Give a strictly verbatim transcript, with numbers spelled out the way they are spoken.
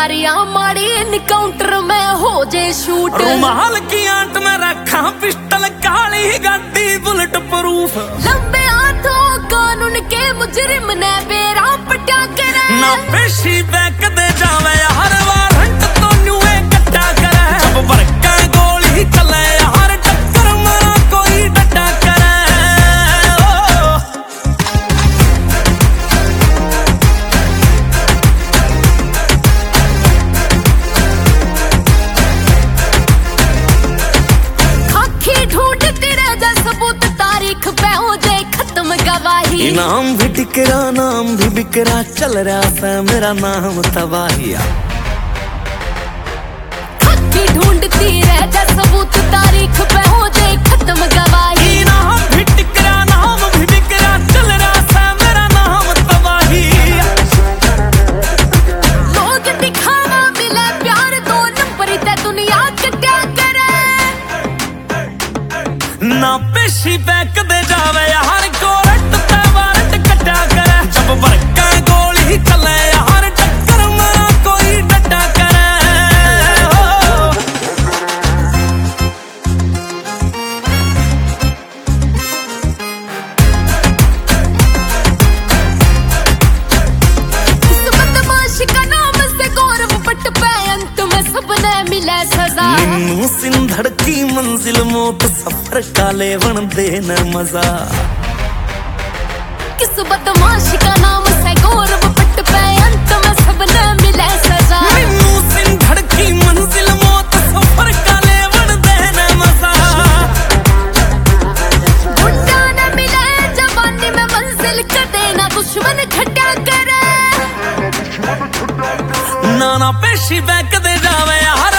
यारियां माड़ी इनकाउंटर में हो जे शूट। रुमाल की आंट में रखा पिस्टल, काली गाड़ी बुलेट प्रूफ। लंबे हाथों कानून के मुजरिम ने बेरा पटा करे। ना पेशी बैक दे जावे हर वारंट तो न्यूए कट्टा करे। जब बरका गोली चले हर टक्कर में कोई डटा करे। खाकी ढूंढती रह जा सबूत, तारीख पे हो जाए खत्म गवाही। इनाम भी टिकरा नाम भी बिकरा, चल रहा था मेरा नाम तबाहिया। खाकी ढूंढती रह जा सबूत, तारीख पे हो जाए खत्म गवाही। इनाम भी टिकरा नाम भी बिकरा, चल रहा था मेरा नाम तबाहिया। लोग दिखावा मिले प्यार, दो नंबर ते दुनिया कट्या करे। ना पेशी बैक दे जावे हर कोरट ते वारंट कट्टा करे। जब बरका गोली चले हर टक्कर में कोई डटा करे। हो। इस बदमाश का नाम से गौरव पट पे अंत में सबने मिले सजा। निन्नू सिंधड़ की मंजिल मौत, सफर काले बन देना मजा। किस बदमाश का नाम से गौरव पट पे अंत में सबने मिले सजा। निन्नू सिंधड़ की मंजिल मौत, सफर काले बन देना मजा। बुड्ढा न मिले जवानी में मंजिल, कदे ना दुश्मन खट्टा करे। ना ना पेशी बैक दे जावे हर